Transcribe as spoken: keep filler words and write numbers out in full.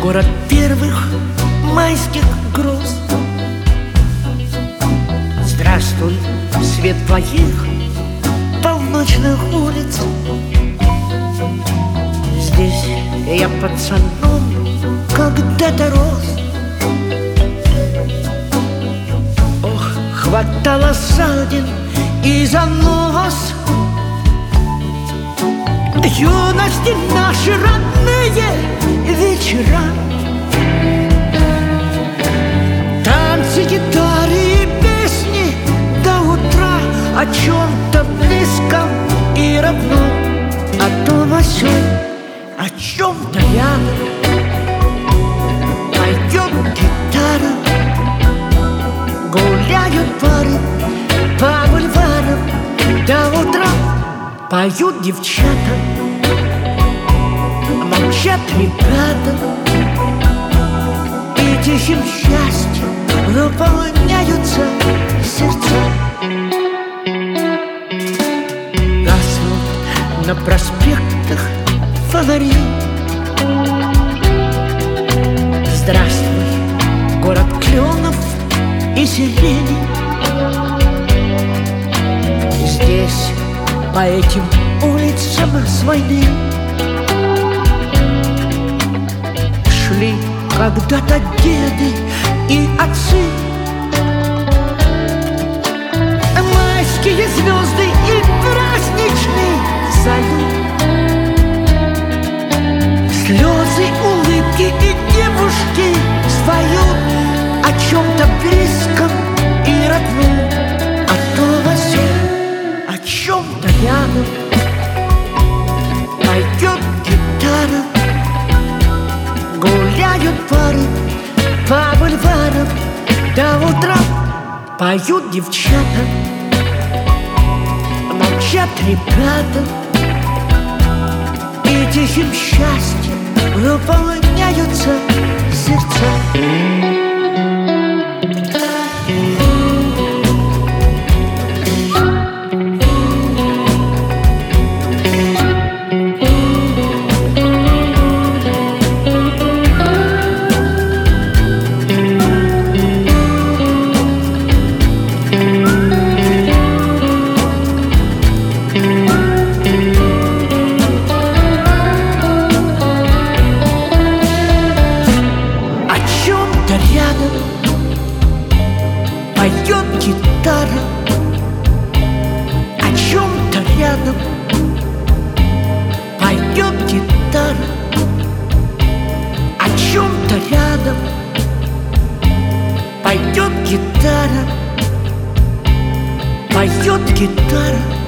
город первых майских гроз. Здравствуй, свет твоих полночных улиц. Здесь я пацаном когда-то рос. Ох, хватало за день и за нос. Юности наши родные вечера, танцы, гитары и песни до утра о чем-то близком и родном, о том о сём, о чем-то рядом. Поет гитара, гуляют пары по бульварам до утра. Поют девчата, молчат ребята, и тихим счастьем наполняются сердца. Гаснут на проспектах фонари. Здравствуй, город кленов и сирени. Здесь по этим улицам с войны шли когда-то деды и отцы. Майские звезды и праздничный салют, слезы, улыбки и девушки споют о чем-то близком и родном, о том о сём, о чем-то рядом. Поет гитара, гуляют пары по бульварам до утра. Поют девчата, молчат ребята, и тихим счастьем наполняются сердца. Поет гитара, о чем-то рядом. Поет гитара, о чем-то рядом. Поет гитара, поет гитара.